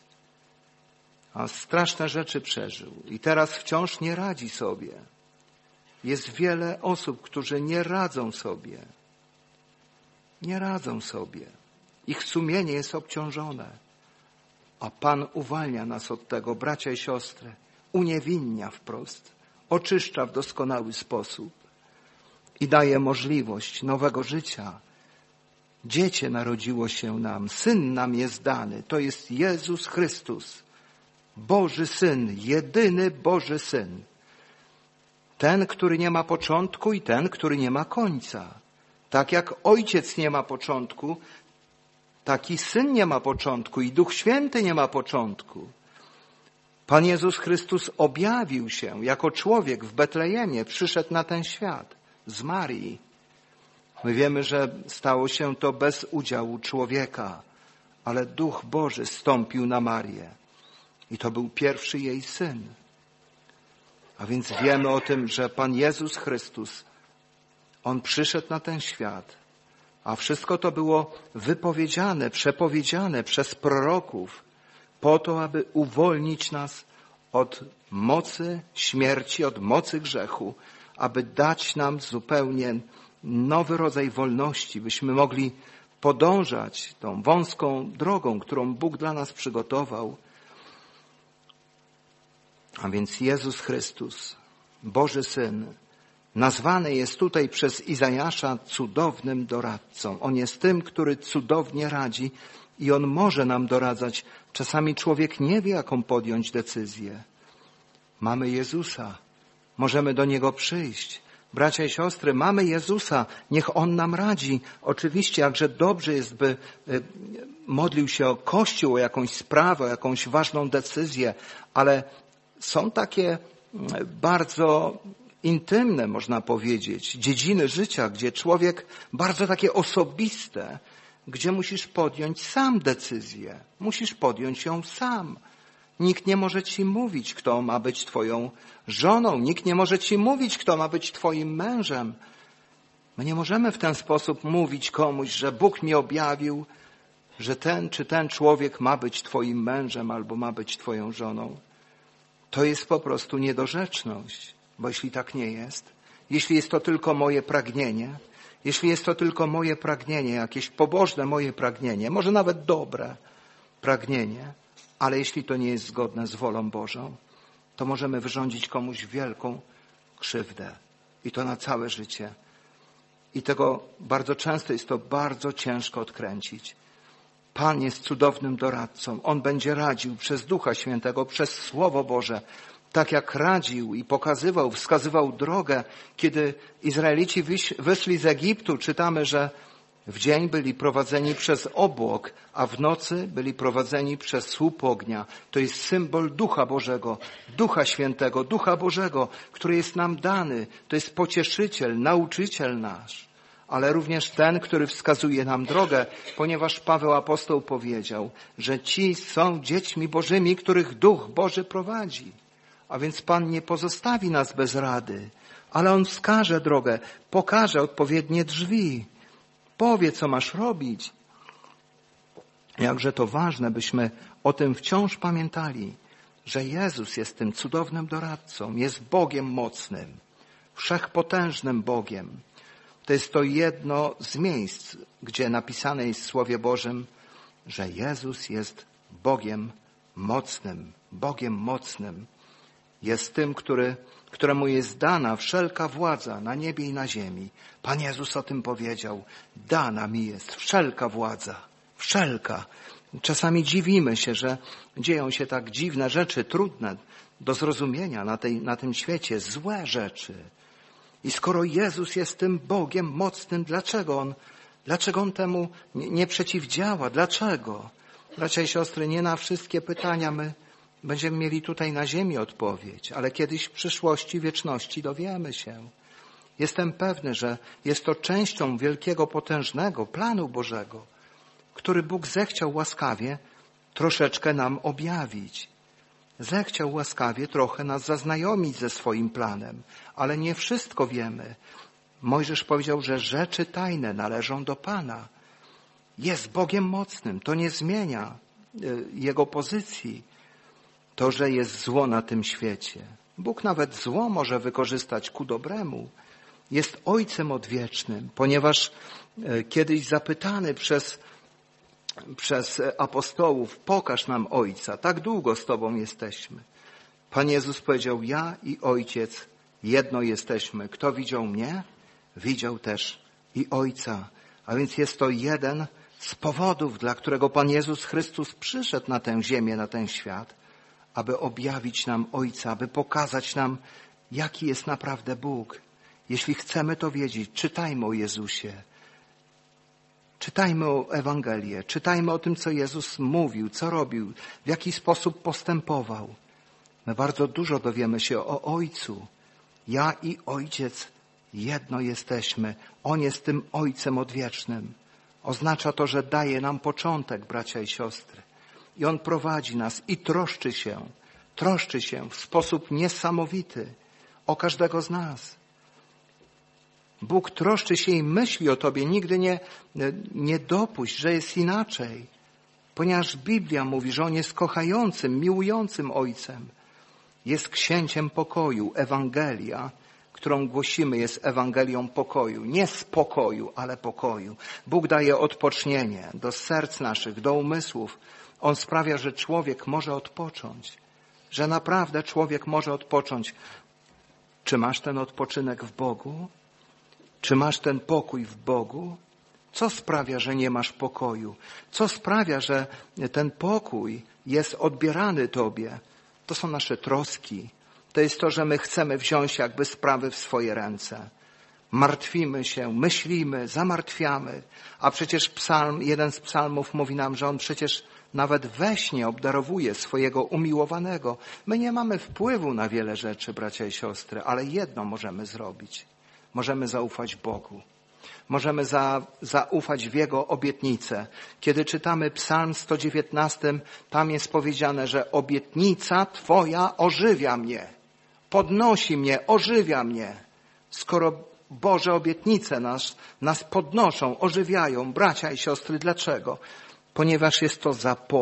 A straszne rzeczy przeżył i teraz wciąż nie radzi sobie. Jest wiele osób, którzy nie radzą sobie. Nie radzą sobie. Ich sumienie jest obciążone. A Pan uwalnia nas od tego, bracia i siostry. Uniewinnia wprost. Oczyszcza w doskonały sposób. I daje możliwość nowego życia. Dziecię narodziło się nam. Syn nam jest dany. To jest Jezus Chrystus. Boży Syn. Jedyny Boży Syn. Ten, który nie ma początku i ten, który nie ma końca. Tak jak Ojciec nie ma początku, taki Syn nie ma początku i Duch Święty nie ma początku. Pan Jezus Chrystus objawił się jako człowiek w Betlejemie, przyszedł na ten świat z Marii. My wiemy, że stało się to bez udziału człowieka, ale Duch Boży stąpił na Marię i to był pierwszy jej Syn. A więc wiemy o tym, że Pan Jezus Chrystus, On przyszedł na ten świat, a wszystko to było wypowiedziane, przepowiedziane przez proroków po to, aby uwolnić nas od mocy śmierci, od mocy grzechu, aby dać nam zupełnie nowy rodzaj wolności, byśmy mogli podążać tą wąską drogą, którą Bóg dla nas przygotował. A więc Jezus Chrystus, Boży Syn, nazwany jest tutaj przez Izajasza cudownym doradcą. On jest tym, który cudownie radzi i On może nam doradzać. Czasami człowiek nie wie, jaką podjąć decyzję. Mamy Jezusa. Możemy do Niego przyjść. Bracia i siostry, mamy Jezusa. Niech On nam radzi. Oczywiście, jakże dobrze jest, by modlił się o Kościół, o jakąś sprawę, o jakąś ważną decyzję, ale są takie bardzo intymne, można powiedzieć, dziedziny życia, gdzie człowiek bardzo takie osobiste, gdzie musisz podjąć sam decyzję. Musisz podjąć ją sam. Nikt nie może ci mówić, kto ma być twoją żoną. Nikt nie może ci mówić, kto ma być twoim mężem. My nie możemy w ten sposób mówić komuś, że Bóg mi objawił, że ten czy ten człowiek ma być twoim mężem albo ma być twoją żoną. To jest po prostu niedorzeczność, bo jeśli tak nie jest, jeśli jest to tylko moje pragnienie, jeśli jest to tylko moje pragnienie, jakieś pobożne moje pragnienie, może nawet dobre pragnienie, ale jeśli to nie jest zgodne z wolą Bożą, to możemy wyrządzić komuś wielką krzywdę i to na całe życie. I tego bardzo często jest to bardzo ciężko odkręcić. Pan jest cudownym doradcą. On będzie radził przez Ducha Świętego, przez Słowo Boże. Tak jak radził i pokazywał, wskazywał drogę, kiedy Izraelici wyszli z Egiptu, czytamy, że w dzień byli prowadzeni przez obłok, a w nocy byli prowadzeni przez słup ognia. To jest symbol Ducha Bożego, Ducha Świętego, Ducha Bożego, który jest nam dany. To jest pocieszyciel, nauczyciel nasz, ale również ten, który wskazuje nam drogę, ponieważ Paweł apostoł powiedział, że ci są dziećmi Bożymi, których Duch Boży prowadzi. A więc Pan nie pozostawi nas bez rady, ale On wskaże drogę, pokaże odpowiednie drzwi, powie, co masz robić. Jakże to ważne, byśmy o tym wciąż pamiętali, że Jezus jest tym cudownym doradcą, jest Bogiem mocnym, wszechpotężnym Bogiem. To jest to jedno z miejsc, gdzie napisane jest w Słowie Bożym, że Jezus jest Bogiem mocnym. Bogiem mocnym. Jest tym, któremu jest dana wszelka władza na niebie i na ziemi. Pan Jezus o tym powiedział. Dana mi jest wszelka władza. Wszelka. Czasami dziwimy się, że dzieją się tak dziwne rzeczy, trudne do zrozumienia na tym świecie, złe rzeczy. I skoro Jezus jest tym Bogiem mocnym, dlaczego On temu nie przeciwdziała? Dlaczego? Bracia i siostry, nie na wszystkie pytania my będziemy mieli tutaj na ziemi odpowiedź, ale kiedyś w przyszłości, wieczności dowiemy się. Jestem pewny, że jest to częścią wielkiego, potężnego planu Bożego, który Bóg zechciał łaskawie troszeczkę nam objawić. Zechciał łaskawie trochę nas zaznajomić ze swoim planem, ale nie wszystko wiemy. Mojżesz powiedział, że rzeczy tajne należą do Pana. Jest Bogiem mocnym, to nie zmienia Jego pozycji. To, że jest zło na tym świecie. Bóg nawet zło może wykorzystać ku dobremu. Jest Ojcem odwiecznym, ponieważ kiedyś zapytany przez apostołów, pokaż nam Ojca, tak długo z Tobą jesteśmy. Pan Jezus powiedział, ja i Ojciec jedno jesteśmy. Kto widział mnie, widział też i Ojca. A więc jest to jeden z powodów, dla którego Pan Jezus Chrystus przyszedł na tę ziemię, na ten świat, aby objawić nam Ojca, aby pokazać nam, jaki jest naprawdę Bóg. Jeśli chcemy to wiedzieć, czytajmy o Jezusie. Czytajmy o Ewangelię, czytajmy o tym, co Jezus mówił, co robił, w jaki sposób postępował. My bardzo dużo dowiemy się o Ojcu. Ja i Ojciec jedno jesteśmy. On jest tym Ojcem odwiecznym. Oznacza to, że daje nam początek, bracia i siostry. I On prowadzi nas i troszczy się w sposób niesamowity o każdego z nas. Bóg troszczy się i myśli o Tobie. Nigdy nie dopuść, że jest inaczej. Ponieważ Biblia mówi, że On jest kochającym, miłującym Ojcem. Jest księciem pokoju. Ewangelia, którą głosimy, jest Ewangelią pokoju. Nie spokoju, ale pokoju. Bóg daje odpocznienie do serc naszych, do umysłów. On sprawia, że człowiek może odpocząć. Że naprawdę człowiek może odpocząć. Czy masz ten odpoczynek w Bogu? Czy masz ten pokój w Bogu? Co sprawia, że nie masz pokoju? Co sprawia, że ten pokój jest odbierany Tobie? To są nasze troski. To jest to, że my chcemy wziąć jakby sprawy w swoje ręce. Martwimy się, myślimy, zamartwiamy. A przecież jeden z psalmów mówi nam, że On przecież nawet we śnie obdarowuje swojego umiłowanego. My nie mamy wpływu na wiele rzeczy, bracia i siostry, ale jedno możemy zrobić. Możemy zaufać Bogu. Możemy zaufać w Jego obietnicę. Kiedy czytamy Psalm 119, tam jest powiedziane, że obietnica Twoja ożywia mnie. Podnosi mnie, ożywia mnie. Skoro Boże obietnice nas podnoszą, ożywiają, bracia i siostry, dlaczego? Ponieważ jest to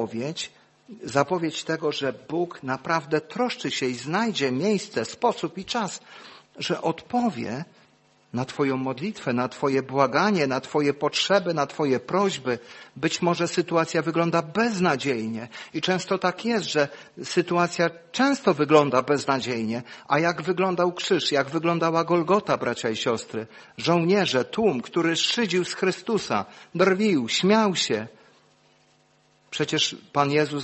zapowiedź tego, że Bóg naprawdę troszczy się i znajdzie miejsce, sposób i czas, że odpowie na Twoją modlitwę, na Twoje błaganie, na Twoje potrzeby, na Twoje prośby. Być może sytuacja wygląda beznadziejnie i często tak jest, że sytuacja często wygląda beznadziejnie. A jak wyglądał krzyż, jak wyglądała Golgota, bracia i siostry? Żołnierze, tłum, który szydził z Chrystusa, drwił, śmiał się. Przecież Pan Jezus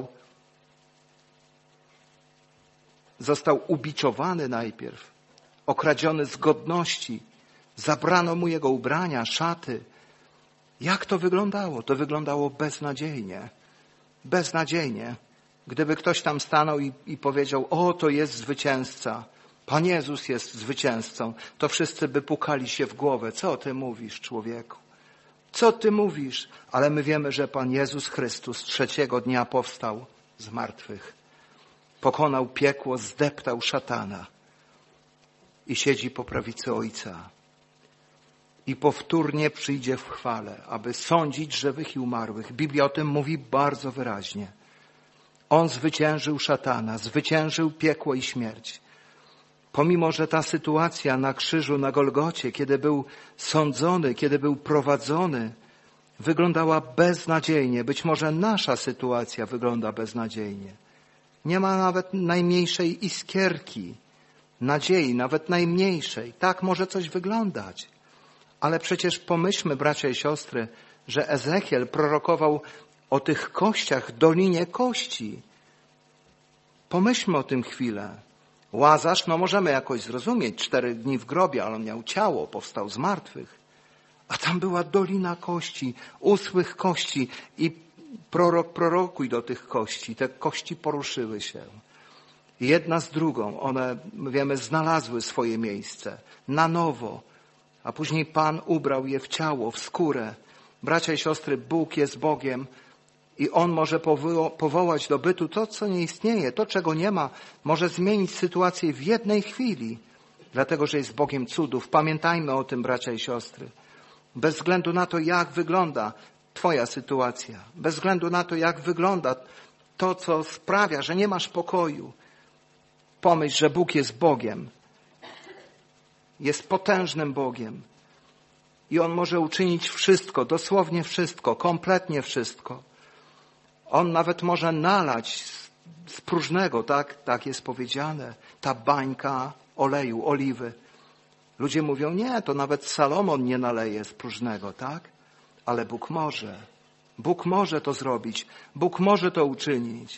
został ubiczowany najpierw, okradziony z godności, zabrano mu jego ubrania, szaty. Jak to wyglądało? To wyglądało beznadziejnie. Beznadziejnie. Gdyby ktoś tam stanął i powiedział, o, to jest zwycięzca, Pan Jezus jest zwycięzcą, to wszyscy by pukali się w głowę. Co ty mówisz, człowieku? Co ty mówisz? Ale my wiemy, że Pan Jezus Chrystus trzeciego dnia powstał z martwych. Pokonał piekło, zdeptał szatana i siedzi po prawicy Ojca. I powtórnie przyjdzie w chwale, aby sądzić żywych i umarłych. Biblia o tym mówi bardzo wyraźnie. On zwyciężył szatana, zwyciężył piekło i śmierć. Pomimo, że ta sytuacja na krzyżu, na Golgocie, kiedy był sądzony, kiedy był prowadzony, wyglądała beznadziejnie. Być może nasza sytuacja wygląda beznadziejnie. Nie ma nawet najmniejszej iskierki nadziei, nawet najmniejszej. Tak może coś wyglądać. Ale przecież pomyślmy, bracia i siostry, że Ezechiel prorokował o tych kościach, dolinie kości. Pomyślmy o tym chwilę. Łazarz, możemy jakoś zrozumieć, 4 dni w grobie, ale on miał ciało, powstał z martwych. A tam była dolina kości, uschłych kości i prorokuj do tych kości. Te kości poruszyły się. Jedna z drugą, one, wiemy, znalazły swoje miejsce na nowo, a później Pan ubrał je w ciało, w skórę. Bracia i siostry, Bóg jest Bogiem i On może powołać do bytu to, co nie istnieje, to, czego nie ma, może zmienić sytuację w jednej chwili, dlatego, że jest Bogiem cudów. Pamiętajmy o tym, bracia i siostry. Bez względu na to, jak wygląda Twoja sytuacja, bez względu na to, jak wygląda to, co sprawia, że nie masz pokoju, pomyśl, że Bóg jest Bogiem. Jest potężnym Bogiem. I On może uczynić wszystko, dosłownie wszystko, kompletnie wszystko. On nawet może nalać z próżnego, tak jest powiedziane, ta bańka oleju, oliwy. Ludzie mówią, nie, to nawet Salomon nie naleje z próżnego, tak? Ale Bóg może. Bóg może to zrobić. Bóg może to uczynić.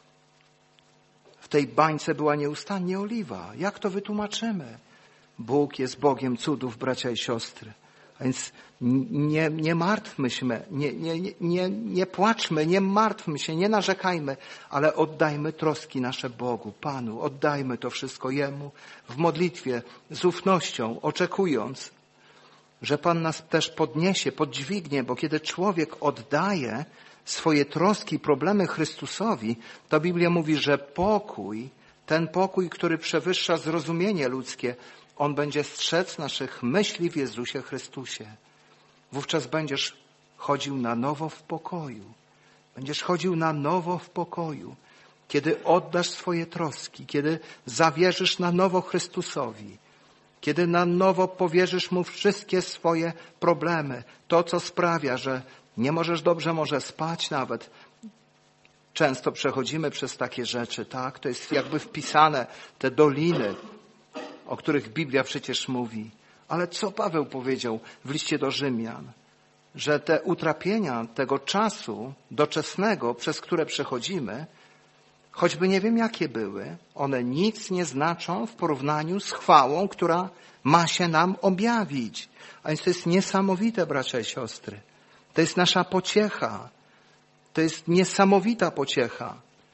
W tej bańce była nieustannie oliwa. Jak to wytłumaczymy? Bóg jest Bogiem cudów, bracia i siostry. A więc nie martwmy się, nie płaczmy, nie martwmy się, nie narzekajmy, ale oddajmy troski nasze Bogu, Panu. Oddajmy to wszystko Jemu w modlitwie, z ufnością, oczekując, że Pan nas też podniesie, podźwignie, bo kiedy człowiek oddaje swoje troski, problemy Chrystusowi, to Biblia mówi, że pokój, ten pokój, który przewyższa zrozumienie ludzkie, On będzie strzec naszych myśli w Jezusie Chrystusie. Wówczas będziesz chodził na nowo w pokoju. Będziesz chodził na nowo w pokoju. Kiedy oddasz swoje troski, kiedy zawierzysz na nowo Chrystusowi, kiedy na nowo powierzysz Mu wszystkie swoje problemy, to, co sprawia, że nie możesz dobrze może spać nawet. Często przechodzimy przez takie rzeczy, tak? To jest jakby wpisane, te doliny, o których Biblia przecież mówi. Ale co Paweł powiedział w liście do Rzymian? Że te utrapienia tego czasu doczesnego, przez które przechodzimy, choćby nie wiem jakie były, one nic nie znaczą w porównaniu z chwałą, która ma się nam objawić. A więc to jest niesamowite, bracia i siostry. To jest nasza pociecha. To jest niesamowita pociecha.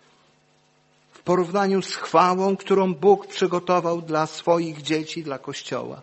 W porównaniu z chwałą, którą Bóg przygotował dla swoich dzieci, dla Kościoła.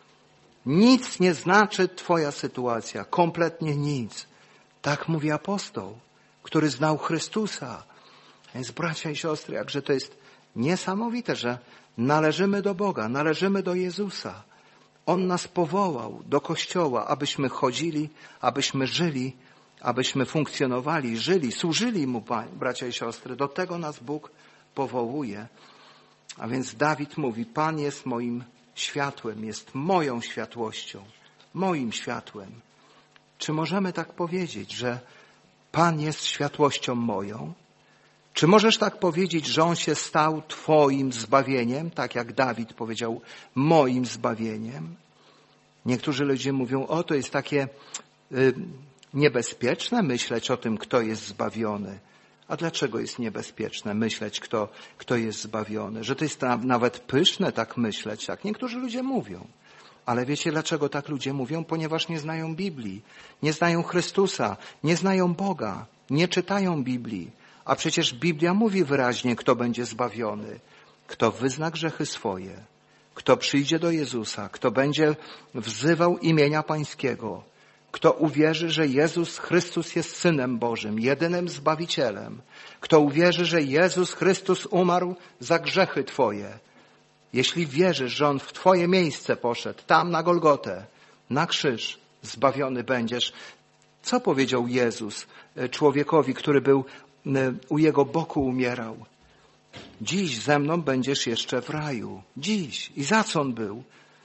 Nic nie znaczy Twoja sytuacja. Kompletnie nic. Tak mówi apostoł, który znał Chrystusa. Więc bracia i siostry, jakże to jest niesamowite, że należymy do Boga, należymy do Jezusa. On nas powołał do Kościoła, abyśmy chodzili, abyśmy żyli, abyśmy funkcjonowali, żyli, służyli Mu, bracia i siostry. Do tego nas Bóg powołuje. A więc Dawid mówi, Pan jest moim światłem, jest moją światłością, moim światłem. Czy możemy tak powiedzieć, że Pan jest światłością moją? Czy możesz tak powiedzieć, że On się stał Twoim zbawieniem, tak jak Dawid powiedział, moim zbawieniem? Niektórzy ludzie mówią, to jest takie niebezpieczne myśleć o tym, kto jest zbawiony. A dlaczego jest niebezpieczne myśleć, kto jest zbawiony? Że to jest nawet pyszne tak myśleć, tak niektórzy ludzie mówią. Ale wiecie, dlaczego tak ludzie mówią? Ponieważ nie znają Biblii, nie znają Chrystusa, nie znają Boga, nie czytają Biblii. A przecież Biblia mówi wyraźnie, kto będzie zbawiony. Kto wyzna grzechy swoje, kto przyjdzie do Jezusa, kto będzie wzywał imienia Pańskiego, kto uwierzy, że Jezus Chrystus jest Synem Bożym, jedynym Zbawicielem, kto uwierzy, że Jezus Chrystus umarł za grzechy Twoje. Jeśli wierzysz, że On w Twoje miejsce poszedł, tam na Golgotę, na krzyż, zbawiony będziesz. Co powiedział Jezus człowiekowi, który był u Jego boku umierał? Dziś ze mną będziesz jeszcze w raju. Dziś. I za co On był?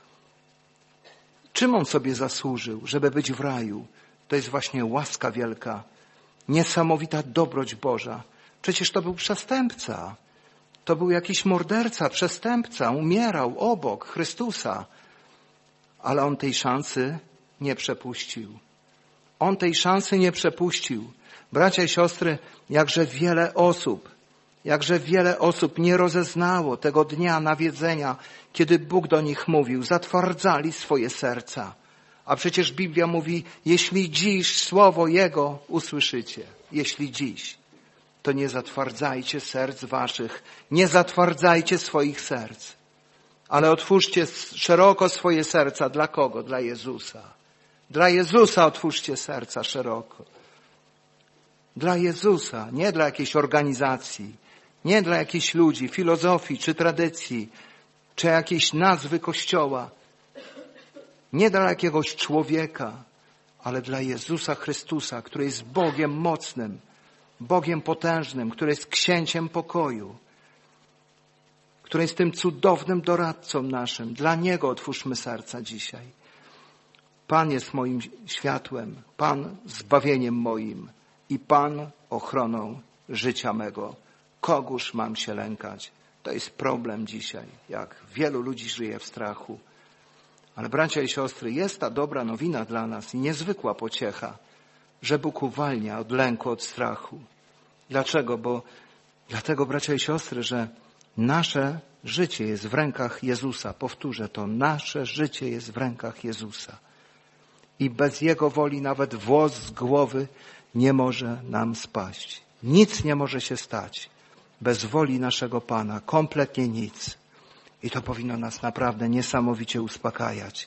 Czym On sobie zasłużył, żeby być w raju? To jest właśnie łaska wielka, niesamowita dobroć Boża. Przecież to był przestępca. To był jakiś morderca, przestępca. Umierał obok Chrystusa. Ale On tej szansy nie przepuścił. On tej szansy nie przepuścił. Bracia i siostry, jakże wiele osób nie rozeznało tego dnia nawiedzenia, kiedy Bóg do nich mówił, zatwardzali swoje serca. A przecież Biblia mówi, jeśli dziś słowo Jego usłyszycie, jeśli dziś, to nie zatwardzajcie serc waszych, nie zatwardzajcie swoich serc, ale otwórzcie szeroko swoje serca. Dla kogo? Dla Jezusa. Dla Jezusa otwórzcie serca szeroko. Dla Jezusa, nie dla jakiejś organizacji, nie dla jakichś ludzi, filozofii czy tradycji, czy jakiejś nazwy Kościoła, nie dla jakiegoś człowieka, ale dla Jezusa Chrystusa, który jest Bogiem mocnym, Bogiem potężnym, który jest księciem pokoju, który jest tym cudownym doradcą naszym. Dla Niego otwórzmy serca dzisiaj. Pan jest moim światłem, Pan zbawieniem moim i Pan ochroną życia mego. Kogóż mam się lękać? To jest problem dzisiaj, jak wielu ludzi żyje w strachu. Ale bracia i siostry, jest ta dobra nowina dla nas i niezwykła pociecha, że Bóg uwalnia od lęku, od strachu. Dlaczego? Dlatego, bracia i siostry, że nasze życie jest w rękach Jezusa. Powtórzę to, nasze życie jest w rękach Jezusa. I bez Jego woli nawet włos z głowy nie może nam spaść. Nic nie może się stać bez woli naszego Pana. Kompletnie nic. I to powinno nas naprawdę niesamowicie uspokajać.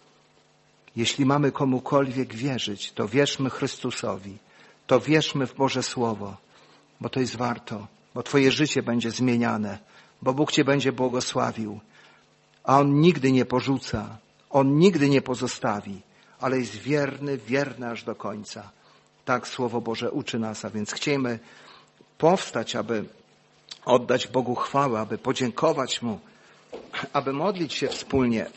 Jeśli mamy komukolwiek wierzyć, to wierzmy Chrystusowi. To wierzmy w Boże Słowo, bo to jest warto, bo Twoje życie będzie zmieniane, bo Bóg Cię będzie błogosławił. A On nigdy nie porzuca, On nigdy nie pozostawi, ale jest wierny aż do końca. Tak Słowo Boże uczy nas, a więc chciejmy powstać, aby oddać Bogu chwałę, aby podziękować Mu, aby modlić się wspólnie